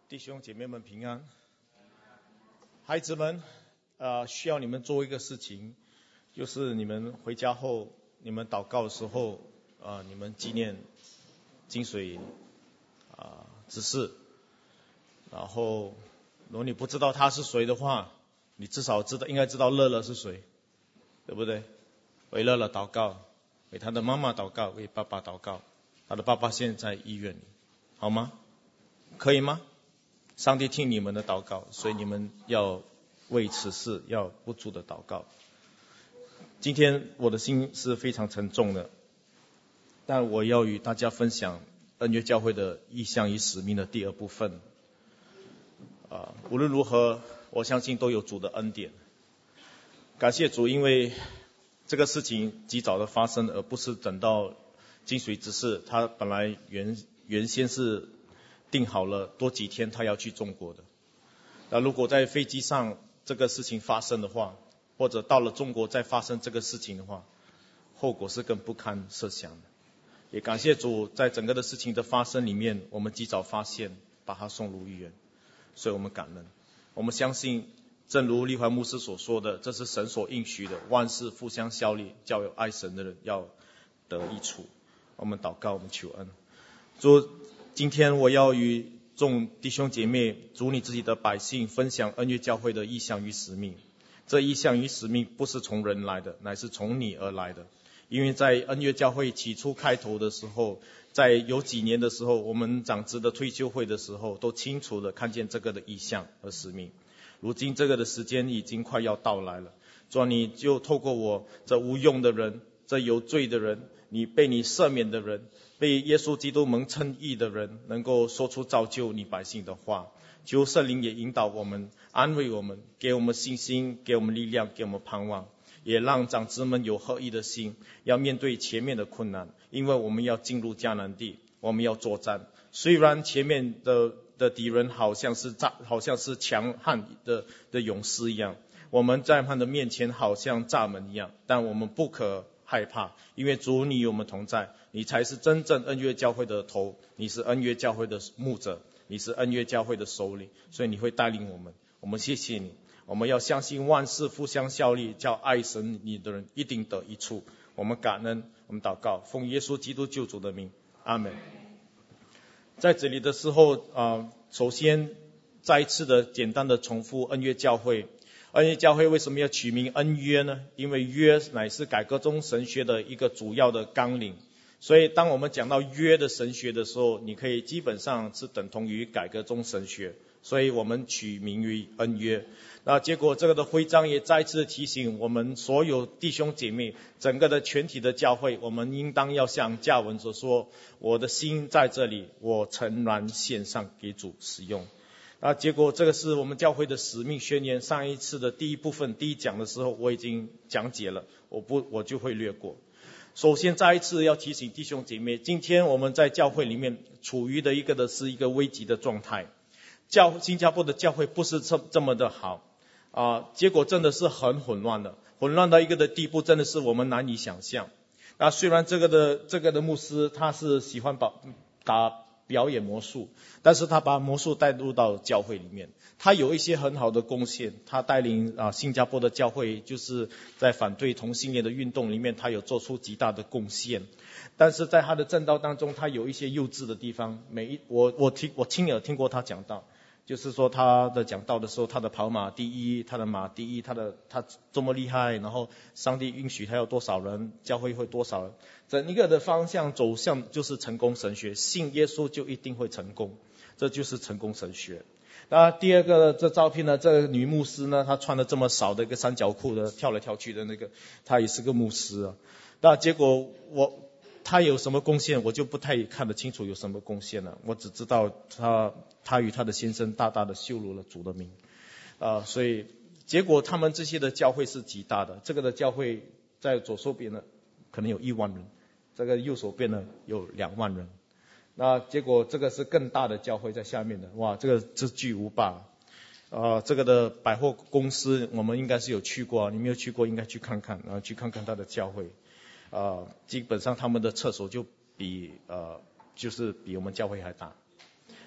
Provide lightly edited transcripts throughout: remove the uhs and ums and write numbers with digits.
弟兄姐妹们平安。孩子们，需要你们做一个事情，就是你们回家后，你们祷告的时候，你们纪念金水执事。然后，如果你不知道他是谁的话，你至少应该知道乐乐是谁，对不对？为乐乐祷告，为他的妈妈祷告，为爸爸祷告。他的爸爸现在在医院里，好吗？可以吗？上帝听你们的祷告，所以你们要为此事要不住的祷告。今天我的心是非常沉重的，但我要与大家分享恩约教会的意向与使命的第二部分。无论如何，我相信都有主的恩典。感谢主，因为这个事情及早的发生，而不是等到金水执事他本来原先是定好了多几天他要去中国的。那如果在飞机上这个事情发生的话，或者到了中国再发生这个事情的话，后果是更不堪设想的。也感谢主，在整个的事情的发生里面，我们及早发现，把他送入医院，所以我们感恩。我们相信，正如立怀牧师所说的，这是神所应许的，万事互相效力，叫有爱神的人要得益处。我们祷告，我们求恩。主，今天我要与众弟兄姐妹，主你自己的百姓分享恩约教会的意向与使命。这意向与使命不是从人来的，乃是从你而来的。因为在恩约教会起初开头的时候，在有几年的时候，我们长子的退休会的时候，都清楚的看见这个的意向和使命。如今这个的时间已经快要到来了，主，你就透过我这无用的人，这有罪的人，你被你赦免的人，被耶稣基督蒙称义的人，能够说出造就你百姓的话。求圣灵也引导我们，安慰我们，给我们信心，给我们力量，给我们盼望，也让长子们有合一的心，要面对前面的困难。因为我们要进入迦南地，我们要作战。虽然前面的敌人好像是强悍的勇士一样，我们在他的面前好像蚱蜢一样，但我们不可害怕，因为主你与我们同在，你才是真正恩约教会的头，你是恩约教会的牧者，你是恩约教会的首领，所以你会带领我们。我们谢谢你，我们要相信万事互相效力，叫爱神你的人一定得益处。我们感恩，我们祷告，奉耶稣基督救主的名，阿们。在这里的时候，首先再一次的简单的重复恩约教会。恩约教会为什么要取名恩约呢？因为约乃是改革宗神学的一个主要的纲领，所以当我们讲到约的神学的时候，你可以基本上是等同于改革宗神学，所以我们取名于恩约。那结果这个的徽章也再次提醒我们所有弟兄姐妹，整个的全体的教会，我们应当要像经文所说，我的心在这里，我诚然献上给主使用。结果这个是我们教会的使命宣言。上一次的第一部分第一讲的时候我已经讲解了，我就会略过。首先再一次要提醒弟兄姐妹，今天我们在教会里面处于的是一个危急的状态。新加坡的教会不是这么的好结果真的是很混乱到一个的地步，真的是我们难以想象。虽然这个的牧师他是喜欢表演魔术，但是他把魔术带入到教会里面，他有一些很好的贡献。他带领新加坡的教会，就是在反对同性恋的运动里面，他有做出极大的贡献。但是在他的正道当中，他有一些幼稚的地方。我亲耳听过他讲道，就是说他的讲道的时候，他的跑马第一，他的马第一，他这么厉害，然后上帝允许他有多少人，教会会多少人，整一个的方向走向就是成功神学，信耶稣就一定会成功，这就是成功神学。第二个这照片呢，这个女牧师呢，她穿了这么少的一个三角裤的跳来跳去的那个，她也是个牧师那结果他有什么贡献，我就不太看得清楚有什么贡献了。我只知道他与他的先生大大的羞辱了主的名所以结果他们这些的教会是极大的。这个的教会在左手边呢可能有1万人，这个右手边呢有2万人。那结果这个是更大的教会在下面的，哇，这个是巨无霸这个的百货公司我们应该是有去过，你没有去过应该去看看去看看他的教会基本上他们的厕所就比我们教会还大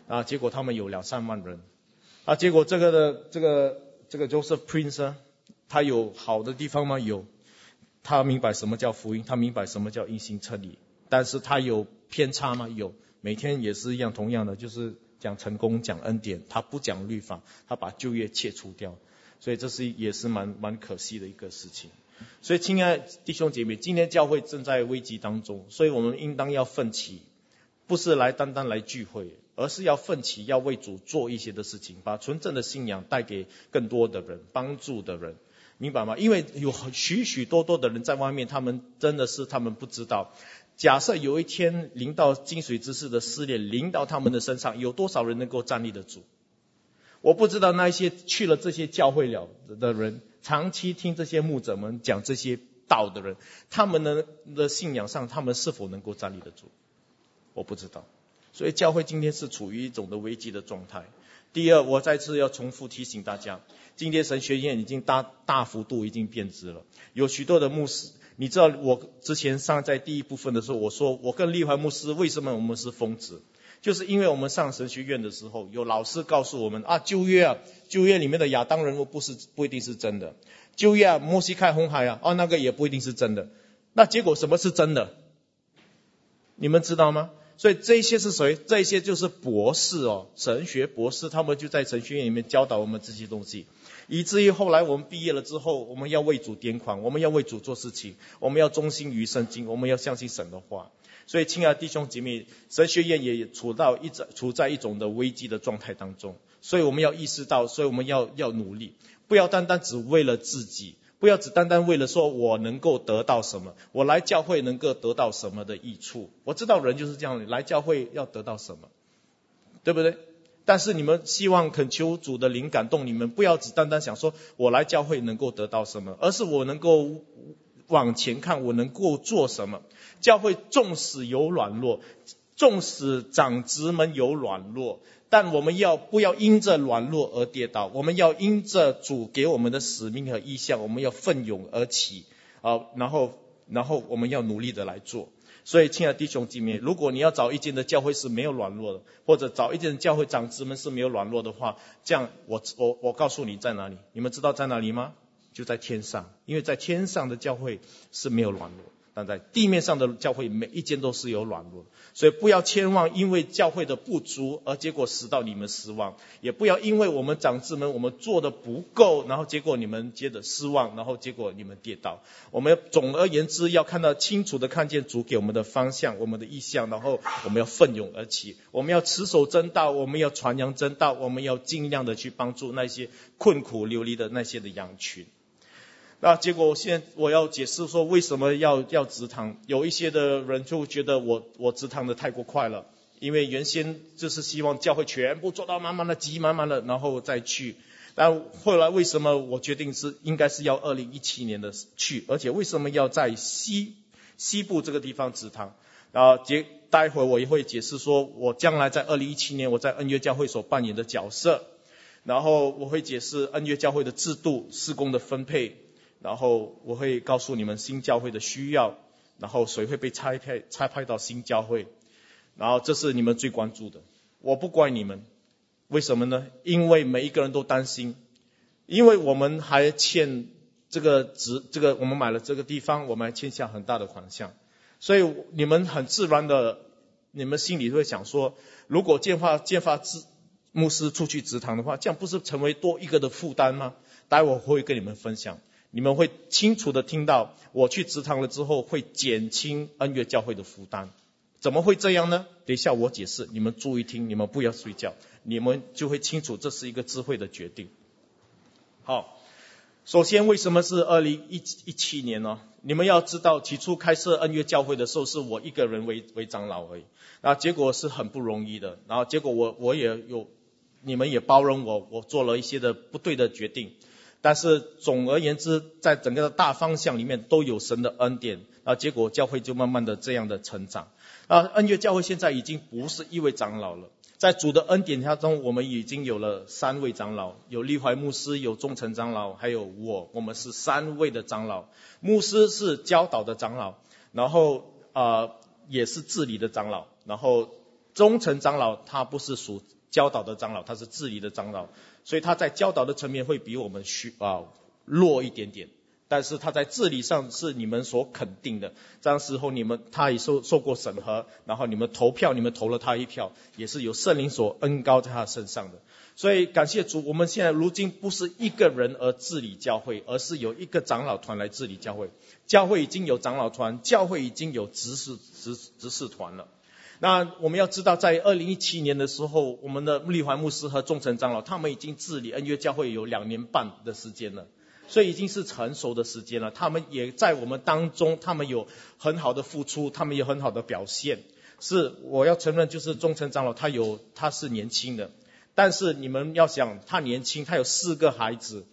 啊，结果他们有2-3万人，啊，结果这个 Joseph Prince 呢，他有好的地方吗？有，他明白什么叫福音，他明白什么叫因信称义，但是他有偏差吗？有，每天也是一样，同样的就是讲成功，讲恩典，他不讲律法，他把旧约切除掉，所以这也是蛮可惜的一个事情。所以亲爱弟兄姐妹，今天教会正在危机当中，所以我们应当要奋起，不是单单来聚会，而是要奋起，要为主做一些的事情，把纯正的信仰带给更多的人，帮助的人，明白吗？因为有许许多多的人在外面，他们真的是他们不知道，假设有一天临到金水之士的试炼临到他们的身上，有多少人能够站立得住？我不知道那一些去了这些教会了的人，长期听这些牧者们讲这些道的人，他们的信仰上，他们是否能够站立得住？我不知道。所以教会今天是处于一种的危机的状态。第二，我再次要重复提醒大家，今天神学院已经大幅度已经变质了，有许多的牧师，你知道我之前上在第一部分的时候，我说我跟立怀牧师为什么我们是疯子，就是因为我们上神学院的时候，有老师告诉我们旧约里面的亚当人物不一定是真的，旧约摩西开红海那个也不一定是真的，那结果什么是真的？你们知道吗？所以这些是谁？这些就是博士神学博士，他们就在神学院里面教导我们这些东西，以至于后来我们毕业了之后，我们要为主癫狂，我们要为主做事情，我们要忠心于圣经，我们要相信神的话。所以亲爱的弟兄姐妹，神学院也处在一种的危机的状态当中，所以我们要意识到，所以我们要努力，不要单单只为了自己，不要只单单为了说我能够得到什么，我来教会能够得到什么的益处。我知道人就是这样，来教会要得到什么，对不对？但是你们希望恳求主的灵感动你们，不要只单单想说我来教会能够得到什么，而是我能够往前看，我能够做什么。教会纵使有软弱，纵使长子们有软弱，但我们不要因着软弱而跌倒，我们要因着主给我们的使命和意向，我们要奋勇而起，然后我们要努力的来做。所以亲爱的弟兄姐妹，如果你要找一间的教会是没有软弱的，或者找一间的教会长子们是没有软弱的话，这样我告诉你在哪里，你们知道在哪里吗？就在天上，因为在天上的教会是没有软弱，但在地面上的教会每一间都是有软弱，所以不要千万因为教会的不足而结果使到你们失望，也不要因为我们长子们我们做的不够，然后结果你们接着失望，然后结果你们跌倒。我们总而言之要清楚的看见主给我们的方向，我们的意向，然后我们要奋勇而起，我们要持守真道，我们要传扬真道，我们要尽量的去帮助那些困苦流离的那些的羊群。那结果现在我要解释说为什么要植堂，有一些的人就觉得我植堂的太过快了，因为原先就是希望教会全部做到满满的挤满满的然后再去，但后来为什么我决定应该是要2017年的去，而且为什么要在西部这个地方植堂，待会我也会解释说我将来在2017年我在恩约教会所扮演的角色，然后我会解释恩约教会的制度、事工的分配，然后我会告诉你们新教会的需要，然后谁会被差派到新教会，然后这是你们最关注的。我不怪你们，为什么呢？因为每一个人都担心，因为我们还欠这个我们买了这个地方，我们还欠下很大的款项，所以你们很自然的，你们心里会想说，如果建发牧师出去植堂的话，这样不是成为多一个的负担吗？待会我会跟你们分享，你们会清楚的听到我去植堂了之后会减轻恩约教会的负担。怎么会这样呢？等一下我解释，你们注意听，你们不要睡觉，你们就会清楚这是一个智慧的决定。好，首先为什么是2017年呢？你们要知道起初开设恩约教会的时候是我一个人为长老而已，然后结果是很不容易的，然后结果我也有，你们也包容我做了一些的不对的决定，但是总而言之在整个大方向里面都有神的恩典，然后结果教会就慢慢的这样的成长。恩约教会现在已经不是一位长老了，在主的恩典当中我们已经有了3位长老，有立怀牧师，有忠诚长老，还有我们是3位的长老。牧师是教导的长老，然后也是治理的长老，然后中层长老他不是属教导的长老，他是治理的长老，所以他在教导的层面会比我们弱一点点，但是他在治理上是你们所肯定的。这样时候他也受过审核，然后你们投票，你们投了他一票，也是有圣灵所恩膏在他身上的。所以感谢主，我们现在如今不是一个人而治理教会，而是有一个长老团来治理教会。教会已经有长老团，教会已经有执事团了。那我们要知道，在2017年的时候，我们的立怀牧师和众成长老他们已经治理恩约教会有2年半的时间了，所以已经是成熟的时间了。他们也在我们当中，他们有很好的付出，他们有很好的表现。是我要承认，就是众成长老他是年轻的，但是你们要想，他年轻，他有4个孩子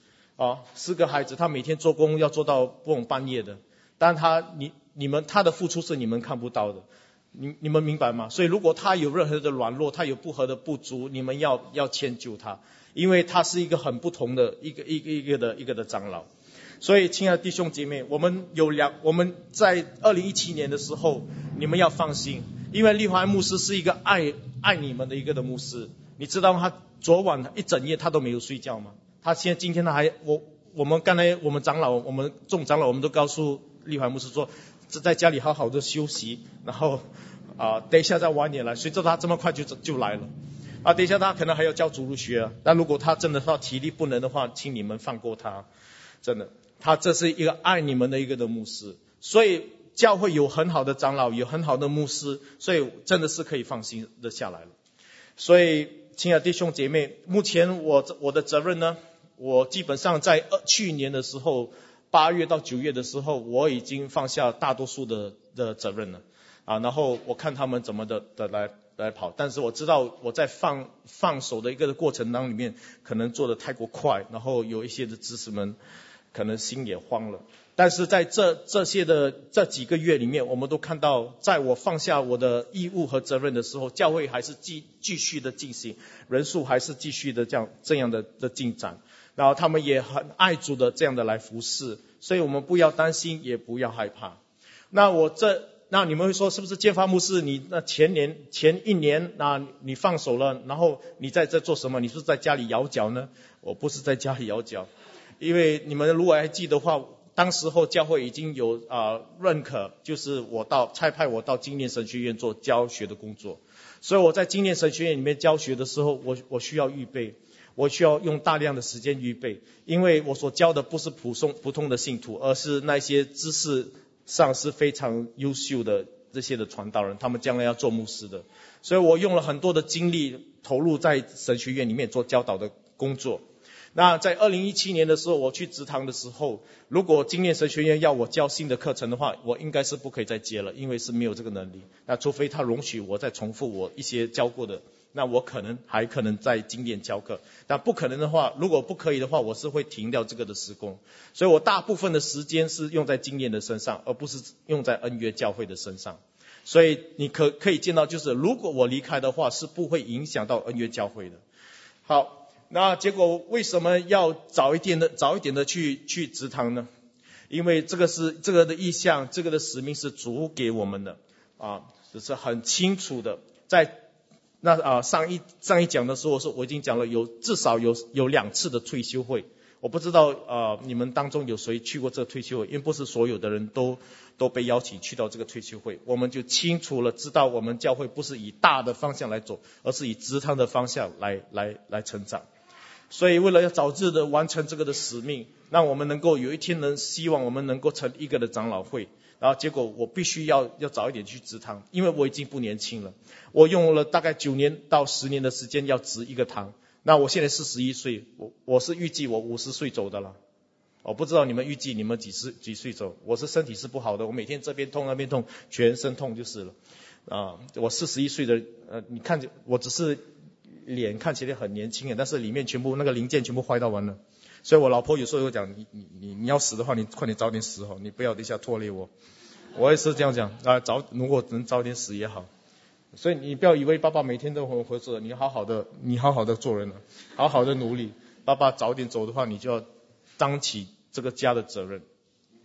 ，4个孩子，他每天做工要做到不懂半夜的，但他的付出是你们看不到的。你们明白吗？所以如果他有任何的软弱，他有不合的不足，你们要迁就他，因为他是一个很不同的一个的长老。所以亲爱的弟兄姐妹，我们在2017年的时候，你们要放心，因为立怀牧师是一个爱你们的一个的牧师。你知道吗？他昨晚一整夜他都没有睡觉吗？今天我们刚才我们众长老我们都告诉立怀牧师说，在家里好好的休息，然后等一下再晚点来。谁知道他这么快就来了等一下他可能还要教主日学但如果他真的体力不能的话，请你们放过他，真的，他这是一个爱你们的一个的牧师。所以教会有很好的长老，有很好的牧师，所以真的是可以放心的下来了。所以亲爱的弟兄姐妹，目前我的责任呢，我基本上在去年的时候8月到9月的时候，我已经放下大多数的责任了然后我看他们怎么的来跑，但是我知道我在放手的一个过程当中里面，可能做得太过快，然后有一些的执事们可能心也慌了。但是在这几个月里面，我们都看到，在我放下我的义务和责任的时候，教会还是继续的进行，人数还是继续的这样的进展，然后他们也很爱主的这样的来服侍，所以我们不要担心，也不要害怕。那你们会说，是不是建发牧师你前一年你放手了，然后你在这做什么？你是不是在家里摇脚呢？我不是在家里摇脚，因为你们如果还记得的话，当时候教会已经有认可，就是差派我到精炼神学院做教学的工作。所以我在精炼神学院里面教学的时候，我需要预备，我需要用大量的时间预备，因为我所教的不是普通的信徒，而是那些知识上是非常优秀的这些的传道人，他们将来要做牧师的。所以我用了很多的精力投入在神学院里面做教导的工作。那在2017年的时候，我去职堂的时候，如果精炼神学院要我教新的课程的话，我应该是不可以再接了，因为是没有这个能力。那除非他容许我再重复我一些教过的，那我还可能在精炼教课。但不可能的话，如果不可以的话，我是会停掉这个的事工。所以我大部分的时间是用在精炼的身上，而不是用在恩约教会的身上。所以你可以见到，就是如果我离开的话，是不会影响到恩约教会的。好。那结果为什么要早一点的去职堂呢？因为这个的意向，这个的使命是主给我们的这是很清楚的。在上一讲的时候，我已经讲了，至少有2次的退休会。我不知道你们当中有谁去过这个退休会，因为不是所有的人都被邀请去到这个退休会。我们就清楚了知道，我们教会不是以大的方向来走，而是以职堂的方向来成长。所以为了要早日的完成这个的使命，让我们能够有一天希望我们能够成一个的长老会。然后结果我必须要早一点去职堂，因为我已经不年轻了，我用了大概9年到10年的时间要植一个堂。那我现在41岁，我是预计我50岁走的了。我不知道你们预计你们几岁走？我是身体是不好的，我每天这边痛那边痛，全身痛就是了。我41岁的你看我只是脸看起来很年轻，但是里面全部那个零件全部坏到完了。所以我老婆有时候会讲，你要死的话，你快点早点死你不要等一下拖累我。我也是这样讲如果能早点死也好。所以你不要以为爸爸每天都很活着，你好好的做人了，好好的努力。爸爸早点走的话，你就要当起这个家的责任。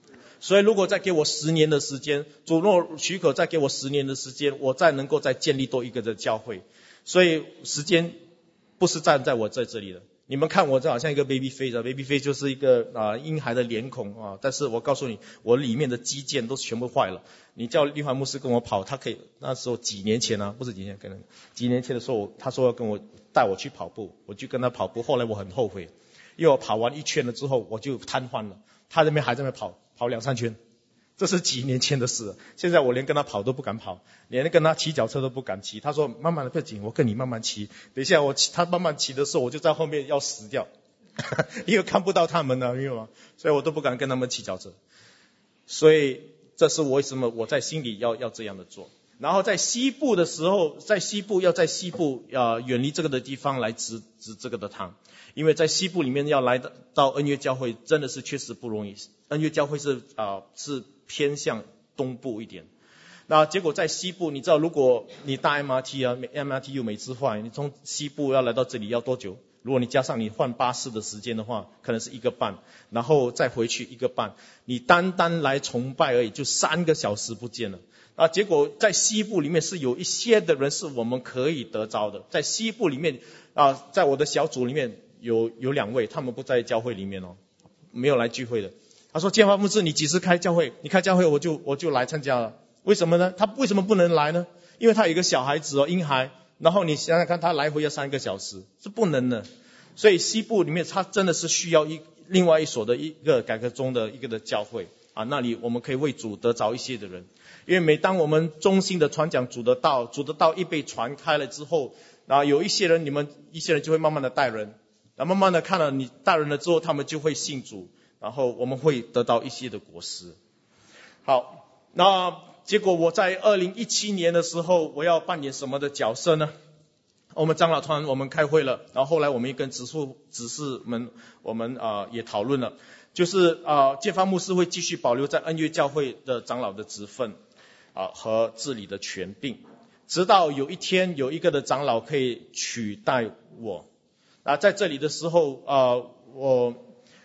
所以如果再给我10年的时间，主若许可再给我10年的时间，我再能够再建立多一个的教会。所以时间不是站在我这里的。你们看我这好像一个 baby face，baby face 就是一个婴孩的脸孔啊，但是我告诉你，我里面的肌腱都全部坏了。你叫立怀牧师跟我跑，他可以，那时候几年前啊，不是几年，可能几年前的时候，他说要带我去跑步，我就跟他跑步，后来我很后悔，因为我跑完1圈了之后我就瘫痪了，他那边还在那边跑2-3圈。这是几年前的事，现在我连跟他跑都不敢跑，连跟他骑脚车都不敢骑。他说慢慢的不要紧，我跟你慢慢骑，等一下他慢慢骑的时候，我就在后面要死掉因为看不到他们了，明白吗？所以我都不敢跟他们骑脚车。所以这是为什么我在心里要这样的做。然后在西部的时候，在西部远离这个的地方来植这个的堂，因为在西部里面要来到恩约教会真的是确实不容易。恩约教会是偏向东部一点。那结果在西部，你知道如果你搭 MRT 啊 ，MRT 又每次换，你从西部要来到这里要多久？如果你加上你换巴士的时间的话，可能是1个半，然后再回去1个半，你单来崇拜而已就3个小时不见了。结果在西部里面是有一些的人是我们可以得着的。在西部里面在我的小组里面有2位，他们不在教会里面哦，没有来聚会的。他说建华牧师，你几时开教会？你开教会我就来参加了。为什么呢？他为什么不能来呢？因为他有一个小孩子婴孩，然后你想想看，他来回要3个小时，是不能的。所以西部里面他真的是需要另外一所的一个改革中的一个的教会那里我们可以为主得着一些的人。因为每当我们衷心的传讲主的道一被传开了之后，有一些人就会慢慢的带人，慢慢的看了你带人了之后，他们就会信主，然后我们会得到一些的果实。好，那结果我在2017年的时候，我要扮演什么的角色呢？我们长老团我们开会了，然后后来我们也跟执事们我们也讨论了，就是建发牧师会继续保留在恩约教会的长老的职分和治理的权柄，直到有一天有一个的长老可以取代我。在这里的时候我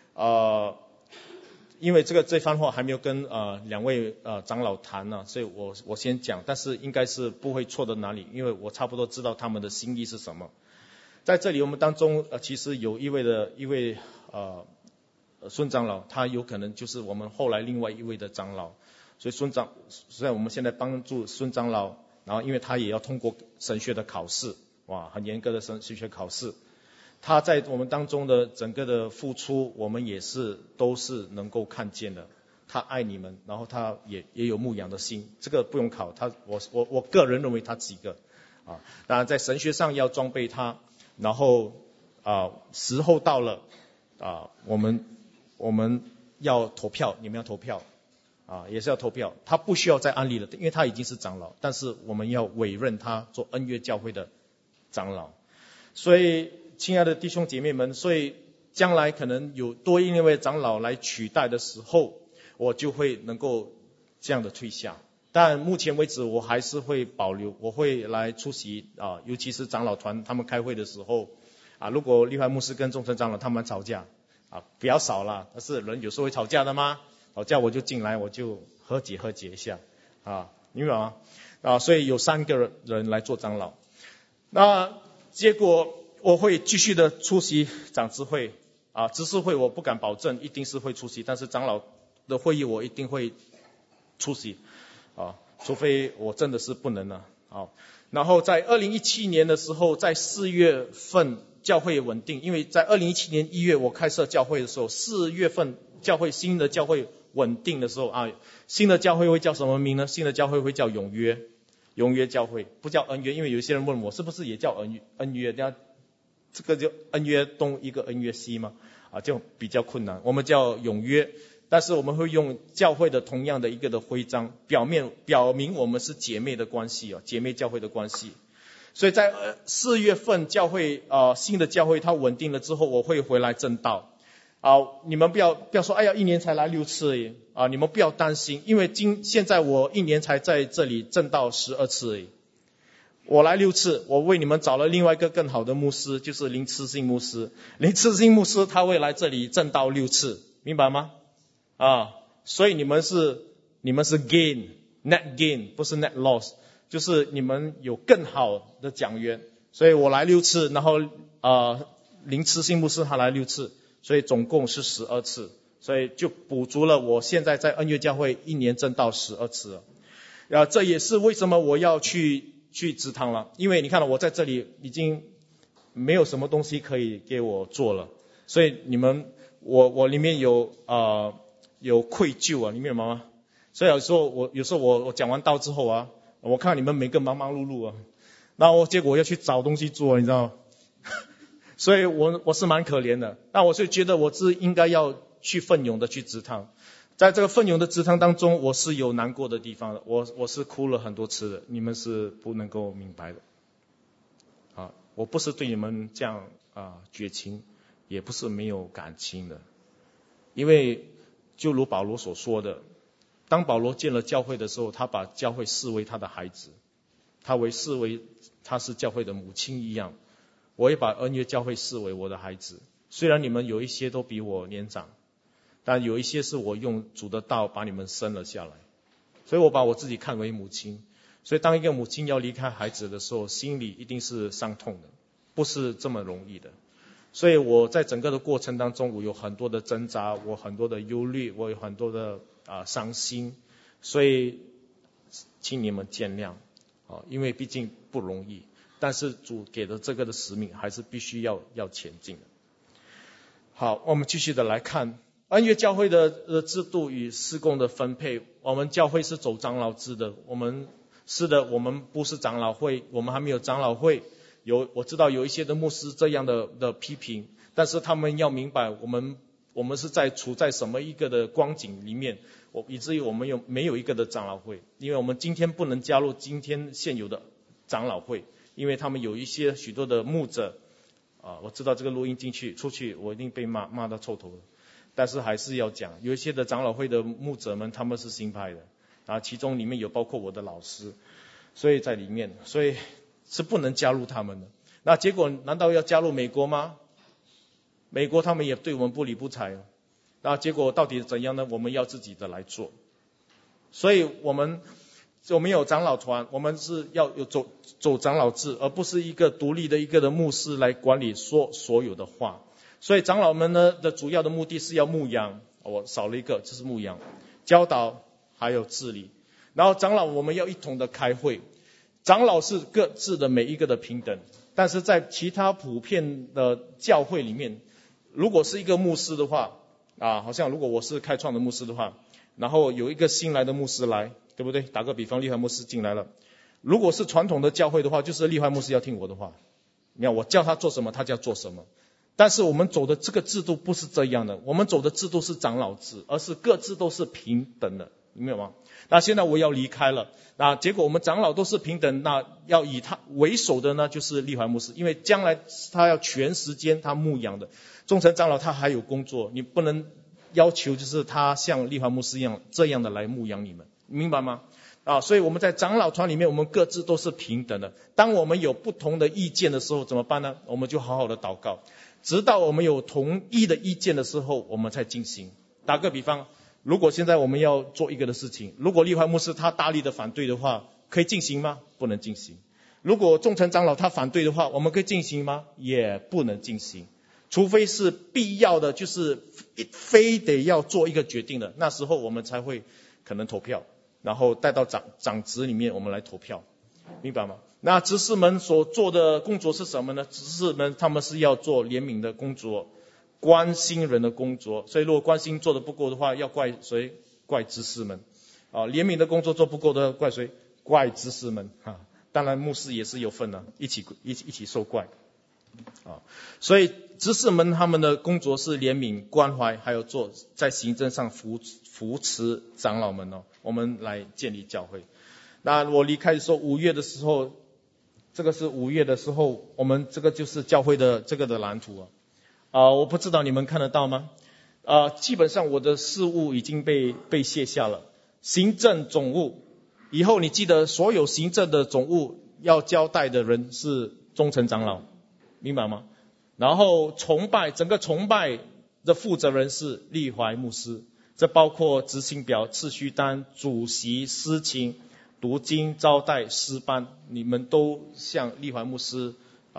因为这番话还没有跟2位长老谈呢，所以我先讲，但是应该是不会错到哪里，因为我差不多知道他们的心意是什么。在这里我们当中其实有一位孙长老，他有可能就是我们后来另外一位的长老，所以虽然我们现在帮助孙长老，然后因为他也要通过神学的考试，很严格的神学考试，他在我们当中的整个的付出，我们都是能够看见的。他爱你们，然后他也有牧养的心，这个不用考。我个人认为他几个当然在神学上要装备他，然后时候到了我们要投票，你们要投票也是要投票。他不需要再安利了，因为他已经是长老，但是我们要委任他做恩约教会的长老。所以亲爱的弟兄姐妹们，所以将来可能有多一位长老来取代的时候，我就会能够这样的退下。但目前为止我还是会保留，我会来出席尤其是长老团他们开会的时候如果立怀牧师跟众生长老他们吵架不要少了，但是人有时候会吵架的吗？吵架我就进来，我就和解一下明白吗？所以有3个人来做长老。那结果我会继续的出席长执会执事会我不敢保证一定是会出席，但是长老的会议我一定会出席除非我真的是不能了然后在2017年的时候，在4月份教会稳定，因为在2017年1月我开设教会的时候，4月份新的教会稳定的时候新的教会会叫什么名呢？新的教会会叫永约教会，不叫恩约。因为有些人问我是不是也叫恩约，这个就恩约东一个恩约西嘛就比较困难。我们叫永约，但是我们会用教会的同样的一个的徽章，表明我们是姐妹的关系姐妹教会的关系。所以在4月份教会新的教会它稳定了之后，我会回来证道你们不要说哎呀1年才来6次而已你们不要担心，因为现在我1年才在这里证道12次而已。我来6次，我为你们找了另外一个更好的牧师，就是林慈信牧师。林慈信牧师他会来这里证道6次，明白吗所以你们是 gain net gain， 不是 net loss， 就是你们有更好的讲员。所以我来6次，然后林慈信牧师他来6次，所以总共是12次，所以就补足了我现在在恩约教会1年挣到12次了。这也是为什么我要去职堂了，因为你看了我在这里已经没有什么东西可以给我做了，所以你们我里面有愧疚啊，你明白吗？所以有时候我讲完道之后啊，我看你们每个忙忙碌碌啊，然后结果我要去找东西做，你知道吗？所以我是蛮可怜的。那我是觉得我是应该要去奋勇的去职堂，在这个奋勇的职堂当中，我是有难过的地方的，我是哭了很多次的，你们是不能够明白的。我不是对你们这样绝情，也不是没有感情的，因为就如保罗所说的，当保罗建了教会的时候，他把教会视为他的孩子，视为他是教会的母亲一样。我也把恩约教会视为我的孩子，虽然你们有一些都比我年长，但有一些是我用主的道把你们生了下来，所以我把我自己看为母亲。所以当一个母亲要离开孩子的时候，心里一定是伤痛的，不是这么容易的。所以我在整个的过程当中，我有很多的挣扎，我很多的忧虑，我有很多的伤心，所以请你们见谅因为毕竟不容易，但是主给的这个的使命还是必须要前进的。好，我们继续的来看恩约教会的制度与事工的分配。我们教会是走长老制的，我们不是长老会，我们还没有长老会。我知道有一些的牧师这样的批评，但是他们要明白我们是处在什么一个的光景里面，以至于我们没有一个的长老会，因为我们今天不能加入今天现有的长老会，因为他们有许多的牧者我知道这个录音出去我一定被骂到臭头了，但是还是要讲，有一些的长老会的牧者们他们是新派的其中里面有包括我的老师，所以在里面，所以是不能加入他们的。那结果难道要加入美国吗？美国他们也对我们不理不睬那结果到底怎样呢？我们要自己的来做。所以我们有长老团，我们是要走长老制，而不是一个独立的一个的牧师来管理说所有的话。所以长老们呢的主要的目的是要牧养，我少了一个，就是牧养、教导还有治理。然后长老我们要一同的开会，长老是各自的每一个的平等，但是在其他普遍的教会里面，如果是一个牧师的话好像如果我是开创的牧师的话，然后有一个新来的牧师来，对不对？打个比方，利怀牧师进来了，如果是传统的教会的话，就是利怀牧师要听我的话，你看我叫他做什么他就要做什么。但是我们走的这个制度不是这样的，我们走的制度是长老制，而是各自都是平等的，明白吗？那现在我要离开了，那结果我们长老都是平等，那要以他为首的呢就是利怀牧师，因为将来他要全时间他牧养的，中层长老他还有工作，你不能要求就是他像利怀牧师一样这样的来牧养你们，明白吗？所以我们在长老团里面我们各自都是平等的，当我们有不同的意见的时候怎么办呢？我们就好好的祷告，直到我们有同意的意见的时候我们才进行。打个比方，如果现在我们要做一个的事情，如果利怀牧师他大力的反对的话，可以进行吗？不能进行。如果中层长老他反对的话，我们可以进行吗？也不能进行。除非是必要的，就是非得要做一个决定的，那时候我们才会可能投票，然后带到长职里面我们来投票，明白吗？那执事们所做的工作是什么呢？执事们他们是要做怜悯的工作，关心人的工作，所以如果关心做得不够的话，要怪谁？怪执事们怜悯的工作做不够的怪谁？怪执事们当然牧师也是有份的，一起受怪所以执事们他们的工作是怜悯、关怀，还有做在行政上扶持长老们我们来建立教会。那我离开的时候5月的时候，这个是5月的时候，我们这个就是教会的这个的蓝图我不知道你们看得到吗？基本上我的事务已经被卸下了，行政总务以后你记得所有行政的总务要交代的人是中层长老，明白吗？然后整个崇拜的负责人是利怀牧师， 这包括执行表、次序单、主席、司琴、读经、招待、诗班，你们都向立怀牧师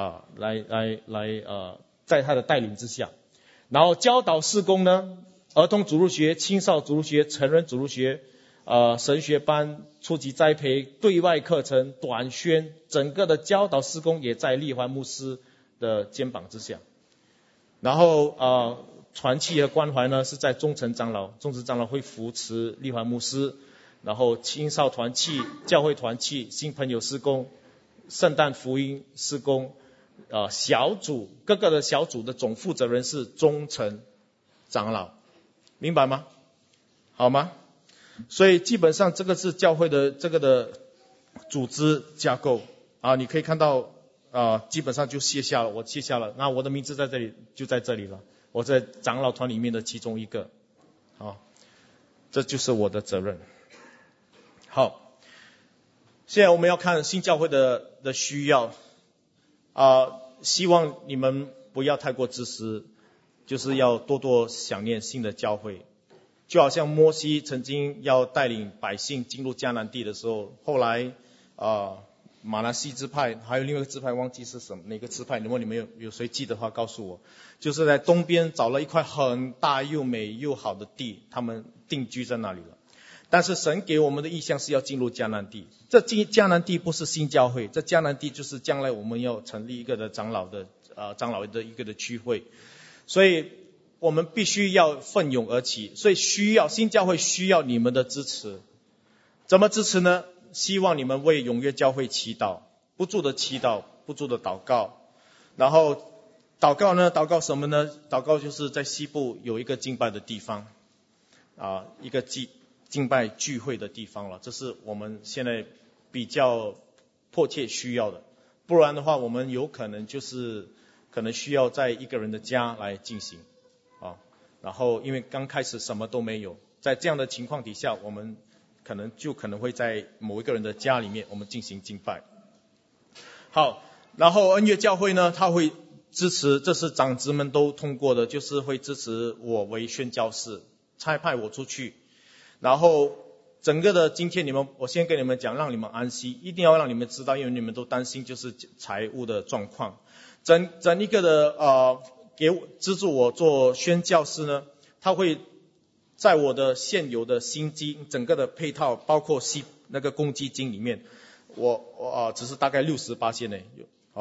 在他的带领之下。然后教导事工呢，儿童主日学、青少主日学、成人主日学、神学班、初级栽培、对外课程、短宣，整个的教导事工也在立怀牧师的肩膀之下。然后团契和关怀呢是在忠诚长老会扶持立怀牧师，然后青少团契、教会团契、新朋友事工、圣诞福音事工，小组各个的小组的总负责人是忠诚长老，明白吗？好吗？所以基本上这个是教会的这个的组织架构你可以看到基本上就卸下了，我卸下了，那我的名字在这里，就在这里了，我在长老团里面的其中一个，这就是我的责任。好，现在我们要看新教会的需要希望你们不要太过自私，就是要多多想念新的教会。就好像摩西曾经要带领百姓进入迦南地的时候，后来马拿西支派还有另外一个支派忘记是什么哪个支派，如果你们有谁记得的话告诉我，就是在东边找了一块很大又美又好的地，他们定居在那里了。但是神给我们的意向是要进入迦南地，这迦南地不是新教会，这迦南地就是将来我们要成立一个的长老的一个的区会，所以我们必须要奋勇而起，所以新教会需要你们的支持。怎么支持呢？希望你们为永约教会祈祷，不住的祈祷，不住的祷告。然后祷告呢？祷告什么呢？祷告就是在西部有一个敬拜的地方一个敬拜聚会的地方了，这是我们现在比较迫切需要的。不然的话，我们有可能需要在一个人的家来进行然后因为刚开始什么都没有，在这样的情况底下，我们可能会在某一个人的家里面我们进行敬拜。好，然后恩约教会呢，他会支持，这是长子们都通过的，就是会支持我为宣教士，差派我出去。然后整个的今天我先跟你们讲，让你们安息，一定要让你们知道，因为你们都担心就是财务的状况。整一个的资助我做宣教士呢，他会在我的现有的薪金整个的配套，包括那个公积金里面，我只是大概60%呢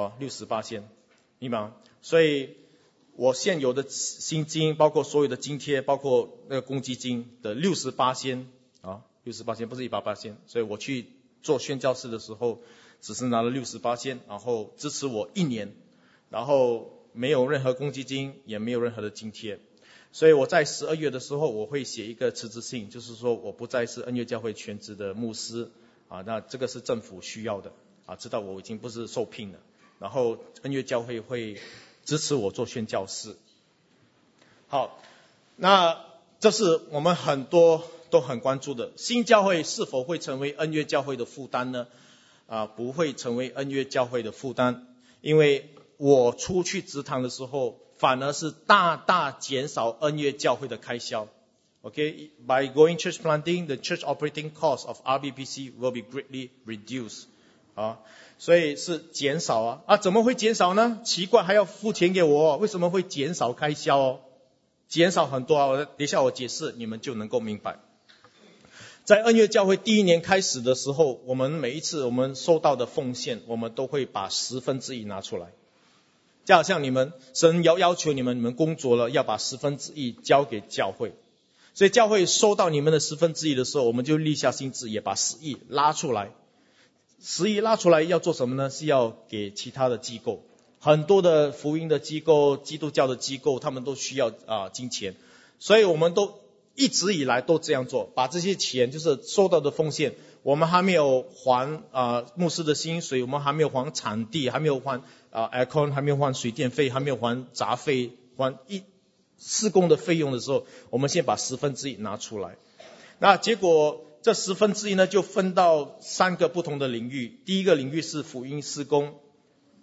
，60%，明白吗？所以我现有的薪金，包括所有的津贴，包括那个公积金的60%不是100%，所以我去做宣教士的时候，只是拿了60%，然后支持我1年，然后没有任何公积金，也没有任何的津贴。所以我在12月的时候，我会写一个辞职信，就是说我不再是恩约教会全职的牧师那这个是政府需要的知道我已经不是受聘了，然后恩约教会会支持我做宣教士。好，那这是我们很多都很关注的，新教会是否会成为恩约教会的负担呢？不会成为恩约教会的负担，因为我出去职堂的时候，反而是大大减少恩约教会的开销。Okay, by going church planting, the church operating cost of RBPC will be greatly reduced. 所以是减少怎么会减少呢？奇怪，还要付钱给我，为什么会减少开销减少很多等一下我解释，你们就能够明白。在恩约教会第1年开始的时候，我们每一次我们收到的奉献，我们都会把1/10拿出来。就好像神要求你们工作了，要把1/10交给教会。所以教会收到你们的1/10的时候，我们就立下心志，也把10亿拉出来。10亿拉出来要做什么呢？是要给其他的机构，很多的福音的机构、基督教的机构，他们都需要金钱，所以我们都一直以来都这样做，把这些钱就是收到的奉献，我们还没有还牧师的薪水，我们还没有还场地，还没有还aircon， 还没有还水电费，还没有还杂费，还施工的费用的时候，我们先把1/10拿出来。那结果这1/10呢，就分到3个不同的领域。第一个领域是福音施工，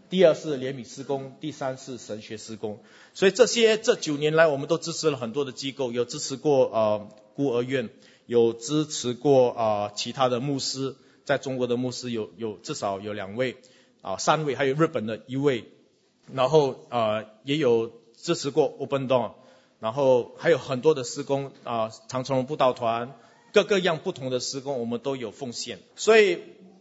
第二是怜悯事工，第三是神学事工。所以这9年来，我们都支持了很多的机构，有支持过孤儿院，有支持过其他的牧师，在中国的牧师有至少有2位3位，还有日本的1位，然后也有支持过 Open Door， 然后还有很多的事工长城龙布道团，各样不同的事工我们都有奉献。所以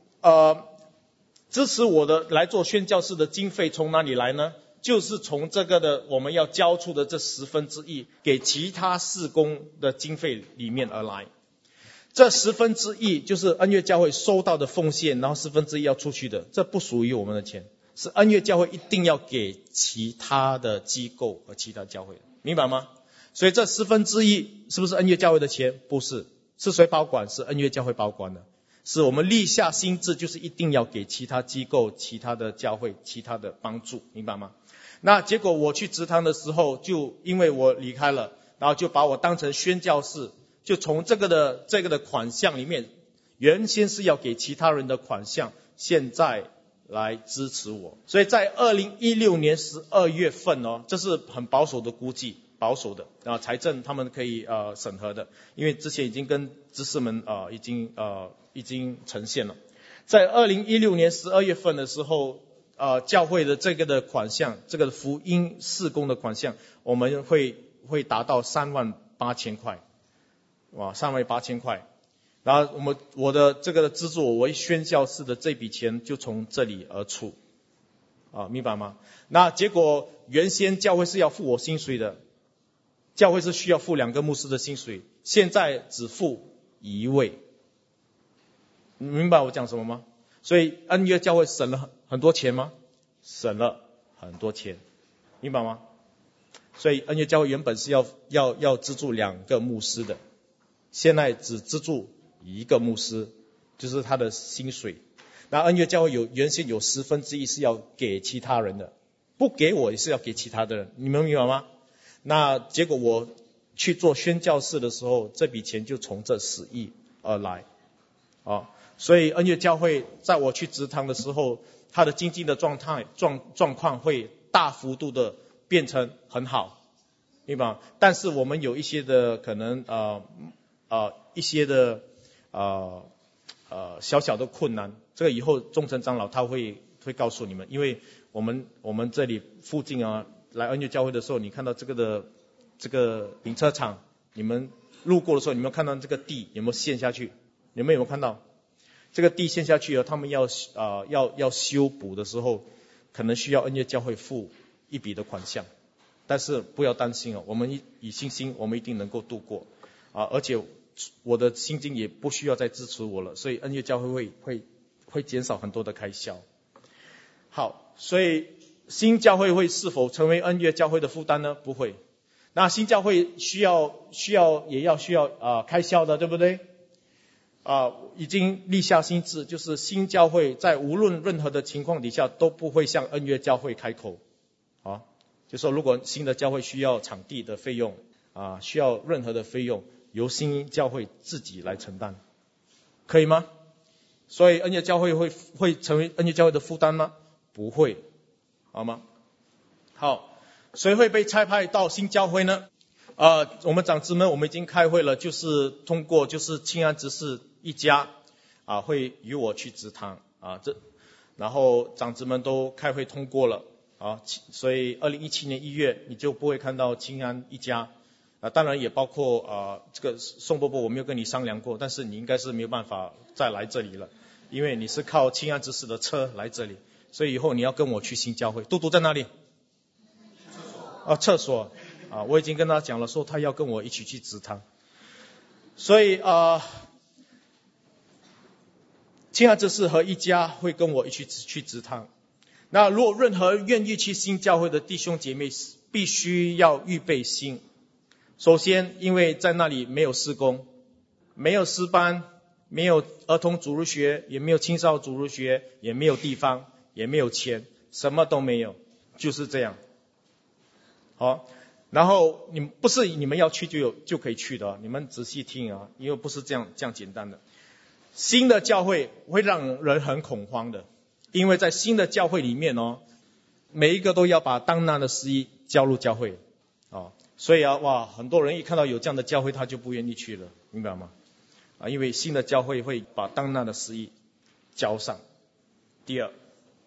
支持我的来做宣教士的经费从哪里来呢？就是从这个的我们要交出的这1/10给其他事工的经费里面而来。这1/10就是恩约教会收到的奉献，然后1/10要出去的，这不属于我们的钱，是恩约教会一定要给其他的机构和其他教会，明白吗？所以这1/10是不是恩约教会的钱？不是，是谁保管？是恩约教会保管的，是我们立下心志，就是一定要给其他机构、其他的教会、其他的帮助，明白吗？那结果我去植堂的时候，就因为我离开了，然后就把我当成宣教士，就从这个的款项里面，原先是要给其他人的款项，现在来支持我。所以在2016年12月份这是很保守的估计，保守的财政他们可以审核的，因为之前已经跟知识们已经呈现了。在2016年12月份的时候，教会的这个的款项，这个福音事工的款项，我们会达到38000块，哇，38000块。然后我的这个资助我为宣教士的这笔钱就从这里而出，明白吗？那结果原先教会是要付我薪水的，教会是需要付2个牧师的薪水，现在只付1位，你明白我讲什么吗？所以恩约教会省了很多钱吗？省了很多钱，明白吗？所以恩约教会原本是要资助2个牧师的，现在只资助1个牧师，就是他的薪水。那恩约教会原先有1/10是要给其他人的，不给我也是要给其他的人，你们明白吗？那结果我去做宣教士的时候，这笔钱就从这10亿而来所以恩约教会在我去植堂的时候，它的经济的状况会大幅度的变成很好，明白吗？但是我们有一些的可能一些的小小的困难，这个以后忠诚长老他会告诉你们，因为我们这里附近来恩约教会的时候，你看到这个停车场，你们路过的时候，你们看到这个地有没有陷下去？你们有没有看到这个地陷下去他们要修补的时候，可能需要恩约教会付一笔的款项，但是不要担心我们以信心，我们一定能够度过而且我的薪金也不需要再支持我了，所以恩约教会会减少很多的开销。好，所以新教会是否成为恩约教会的负担呢？不会。那新教会需要开销的，对不对？已经立下心志，就是新教会在无论任何的情况底下都不会向恩约教会开口就说如果新的教会需要场地的费用需要任何的费用，由新教会自己来承担，可以吗？所以恩约教会会成为恩约教会的负担吗？不会，好吗？好，谁会被差派到新教会呢？我们长子们我们已经开会了，就是通过就是清安执事一家会与我去植堂然后长子们都开会通过了所以2017年1月你就不会看到清安一家当然也包括这个宋伯伯我没有跟你商量过，但是你应该是没有办法再来这里了，因为你是靠清安执事的车来这里，所以以后你要跟我去新教会。嘟嘟在哪里？厕所我已经跟他讲了，说他要跟我一起去植堂，所以清安执事和一家会跟我一起去植堂。那如果任何愿意去新教会的弟兄姐妹，必须要预备心。首先，因为在那里没有事工，没有诗班，没有儿童主日学，也没有青少主日学，也没有地方，也没有钱，什么都没有，就是这样。好，然后不是你们要去就可以去的，你们仔细听因为不是这样简单的。新的教会会让人很恐慌的，因为在新的教会里面每一个都要把当纳的十一交入教会所以很多人一看到有这样的教会，他就不愿意去了，明白吗？因为新的教会会把当纳的十一交上。第二，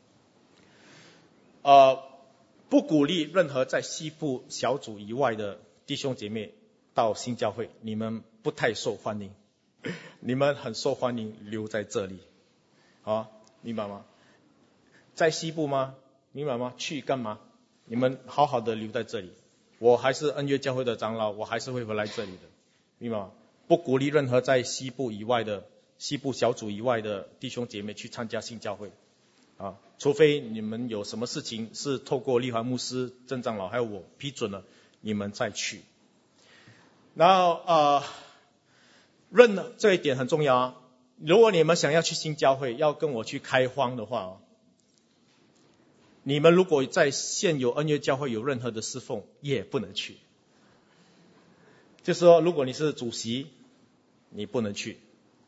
不鼓励任何在西部小组以外的弟兄姐妹到新教会，你们不太受欢迎，你们很受欢迎留在这里，明白吗？在西部吗？明白吗？去干嘛？你们好好的留在这里，我还是恩约教会的长老，我还是会回来这里的，明白吗？不鼓励任何在西部小组以外的弟兄姐妹去参加新教会除非你们有什么事情是透过立怀牧师、郑长老还有我批准了，你们再去。然后这一点很重要如果你们想要去新教会，要跟我去开荒的话你们如果在现有恩约教会有任何的侍奉，也不能去。就是说，如果你是主席，你不能去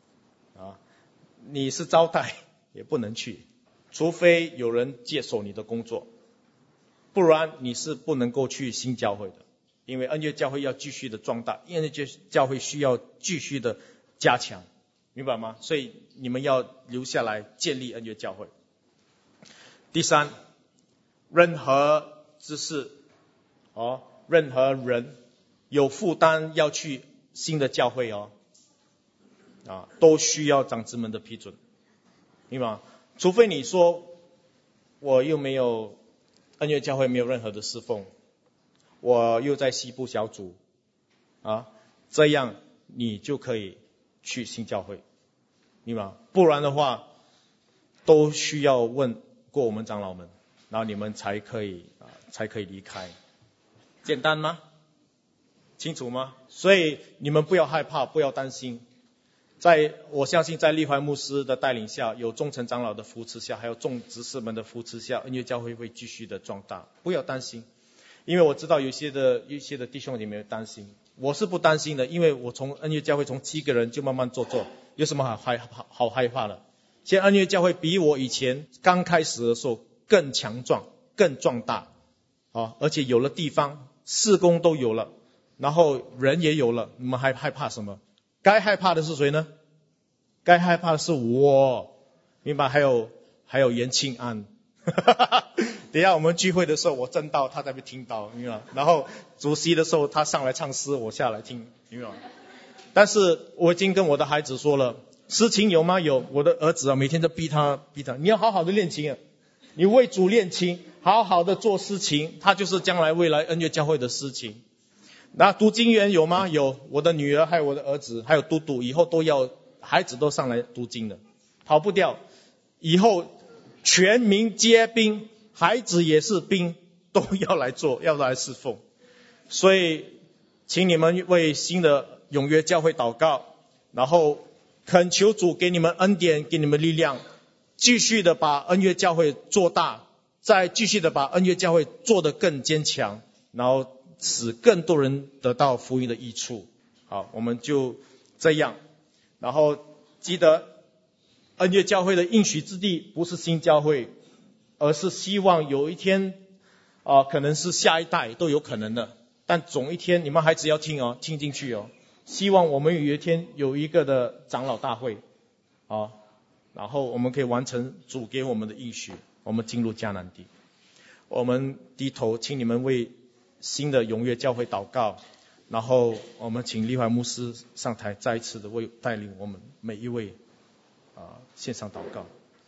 你是招待也不能去，除非有人接手你的工作，不然你是不能够去新教会的。因为恩约教会要继续的壮大，恩约教会需要继续的加强，明白吗？所以你们要留下来建立恩约教会。第三，任何知识任何人有负担要去新的教会都需要长子们的批准，明白吗？除非你说我又没有恩约教会没有任何的侍奉，我又在西部小组这样你就可以去新教会，明白吗？不然的话都需要问过我们长老们，然后你们才可以离开。简单吗？清楚吗？所以你们不要害怕，不要担心。我相信在立怀牧师的带领下，有中层长老的扶持下，还有众执事们的扶持下，恩约教会会继续的壮大，不要担心。因为我知道有些的弟兄姐妹担心，我是不担心的，因为我从恩约教会从7个人就慢慢做，有什么好害怕的？现在恩约教会比我以前刚开始的时候更强壮、更壮大而且有了地方，事工都有了，然后人也有了，你们还害怕什么？该害怕的是谁呢？该害怕的是我，明白？还有严庆安等一下我们聚会的时候我正道，他才会听到，明白？然后主席的时候他上来唱诗，我下来听，明白？但是我已经跟我的孩子说了，诗情有吗？有。我的儿子每天都逼他，你要好好的练琴你为主练琴，好好的做诗情，他就是将来未来恩约教会的诗情。那读经员有吗？有。我的女儿还有我的儿子还有嘟嘟，以后都要孩子都上来读经的，跑不掉。以后全民皆兵，孩子也是兵，都要来做，要来侍奉。所以请你们为新的永约教会祷告，然后恳求主给你们恩典，给你们力量，继续的把恩约教会做大，再继续的把恩约教会做得更坚强，然后使更多人得到福音的益处。好，我们就这样。然后记得恩约教会的应许之地不是新教会，而是希望有一天可能是下一代都有可能的，但总一天你们孩子要听进去希望我们有一天有一个的长老大会然后我们可以完成主给我们的应许，我们进入迦南地。我们低头，请你们为新的永约教会祷告，然后我们请立怀牧师上台，再一次的为带领我们每一位线上祷告。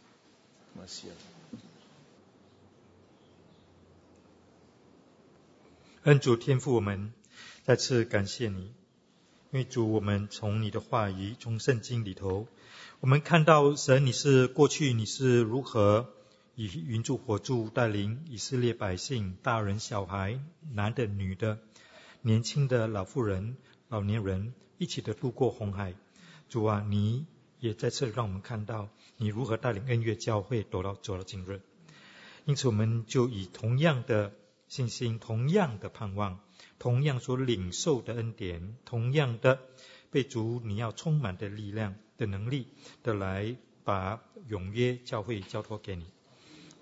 恩主天父，我们再次感谢你，因为主，我们从你的话语，从圣经里头，我们看到神，你是过去你是如何以云柱火柱带领以色列百姓，大人小孩，男的女的，年轻的老妇人老年人一起的渡过红海。主啊，你也再次让我们看到你如何带领恩约教会走到今日。因此我们就以同样的信心，同样的盼望，同样所领受的恩典，同样的被主你要充满的力量的能力的来把永约教会交托给你。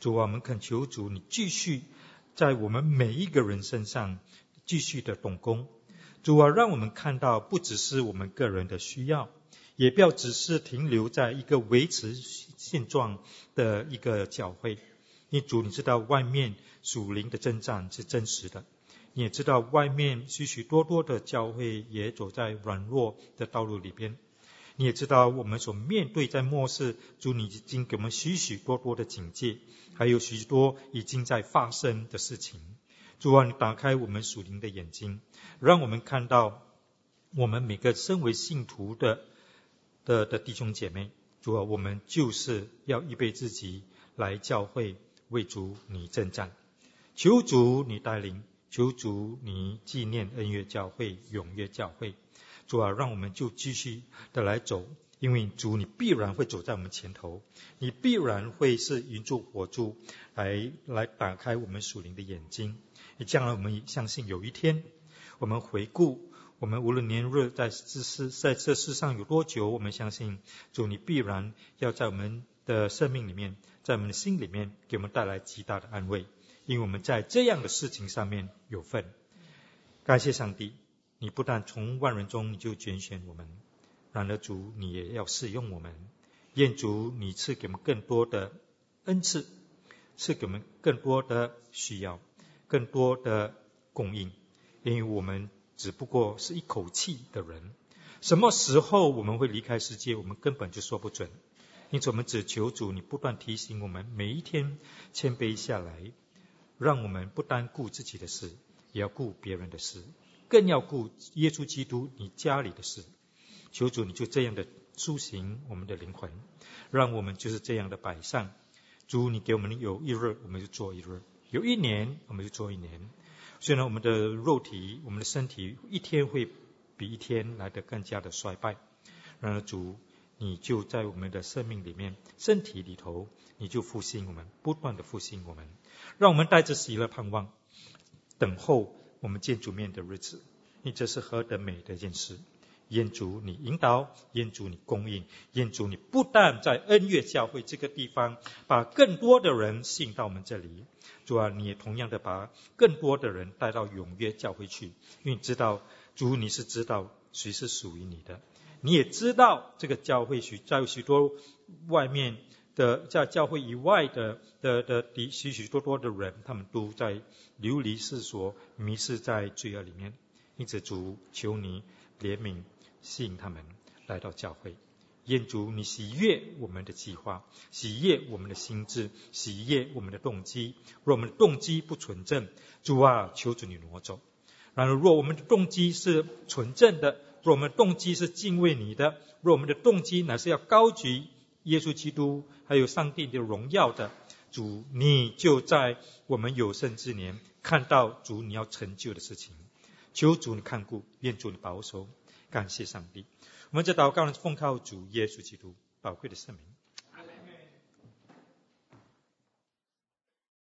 主啊，我们恳求主，你继续在我们每一个人身上继续的动工。主啊，让我们看到不只是我们个人的需要，也不要只是停留在一个维持现状的一个教会。因为主，你知道外面属灵的征战是真实的，你也知道外面许许多多的教会也走在软弱的道路里边。你也知道我们所面对在末世，主你已经给我们许许多多的警戒，还有许多已经在发生的事情。主啊，你打开我们属灵的眼睛，让我们看到我们每个身为信徒的弟兄姐妹。主啊，我们就是要预备自己来教会为主你征战。求主你带领，求主你纪念恩约教会、永约教会。主啊，让我们就继续的来走，因为主你必然会走在我们前头，你必然会是云柱火柱来打开我们属灵的眼睛。将来我们相信有一天，我们回顾我们无论年日在这世上有多久，我们相信主你必然要在我们的生命里面，在我们的心里面给我们带来极大的安慰，因为我们在这样的事情上面有份。感谢上帝，你不但从万人中你就拣选我们，然而主你也要使用我们。愿主你赐给我们更多的恩赐，赐给我们更多的需要，更多的供应，因为我们只不过是一口气的人，什么时候我们会离开世界，我们根本就说不准。因此我们只求主你不断提醒我们，每一天谦卑下来，让我们不单顾自己的事，也要顾别人的事，更要顾耶稣基督你家里的事。求主你就这样的苏醒我们的灵魂，让我们就是这样的摆上。主你给我们有一日我们就做一日，有一年我们就做一年。虽然我们的肉体我们的身体一天会比一天来得更加的衰败，然而主你就在我们的生命里面身体里头，你就复兴我们，不断的复兴我们，让我们带着喜乐盼望等候我们见主面的日子。因为这是何等美的一件事。愿主你引导，愿主你供应，愿主你不但在恩约教会这个地方把更多的人吸引到我们这里，主啊，你也同样的把更多的人带到永约教会去。因为知道主你是知道谁是属于你的，你也知道这个教会在许多外面的在教会以外的许许多多的人，他们都在流离失所，迷失在罪恶里面。因此主求你怜悯吸引他们来到教会。愿主你喜悦我们的计划，喜悦我们的心志，喜悦我们的动机。若我们的动机不纯正，主啊，求主你挪走。然而若我们的动机是纯正的，若我们的动机是敬畏你的，若我们的动机乃是要高举耶稣基督还有上帝的荣耀的，主你就在我们有生之年看到主你要成就的事情。求主你看顾，愿主你保守。感谢上帝，我们这祷告呢，奉靠主耶稣基督宝贵的圣名。